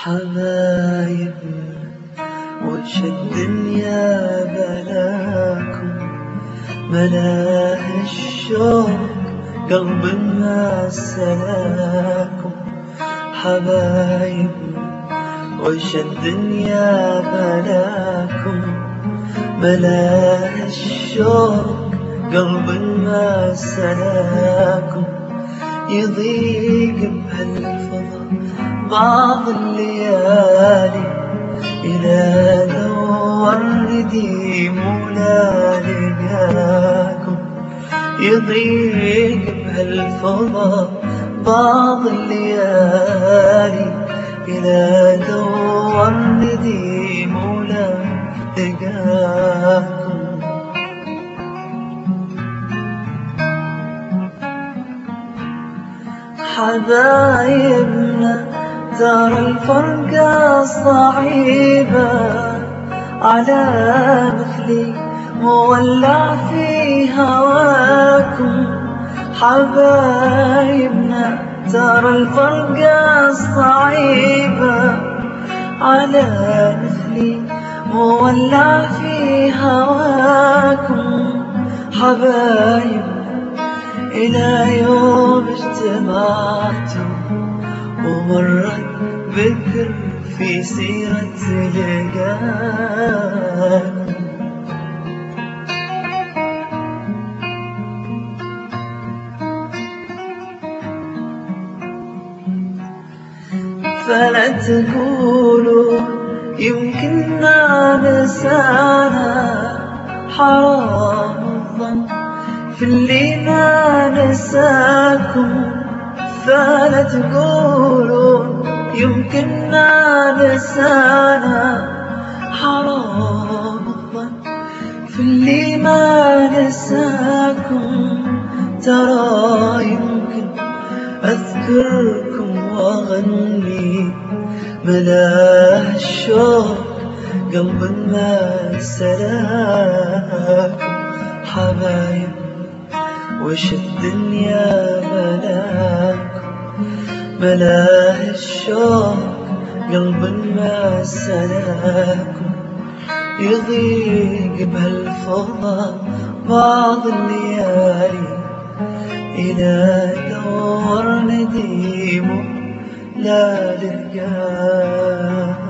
حبايبنا وش الدنيا بلاكم، ملاه الشوق قلب ما سلاكم. حبايبنا وش الدنيا بلاكم، ملاه الشوق قلب ما سلاكم. يضيق بهالفضا بعض الليالي، إلى دور نديم ولا لقاكم. يضيق بهالفضا بعض الليالي، إلى دور نديم ولا لقاكم. حبايبنا ترى الفرقة صعيبة، على مثلي مولع في هواكم. حبايبنا ترى الفرقة صعيبة، على مثلي مولع في هواكم. حبايبنا إلى يوم اجتمعتم، ومرت بكر في سيرة لقاكم. فلا تقولوا يمكننا نسانا، حرام الظن في اللي ما نساكم. فلا تقولوا يمكننا نسانا، حرام الظن في اللي ما نساكم. ترى يمكن أذكركم وأغني، ملاه الشوق قلب ما سلاكم. حبايبنا وش الدنيا بلاكم، ملاه الشوق قلب ما سلاكم. يضيق بهالفضا بعض الليالي، إلى دور نديم لا لقاكم.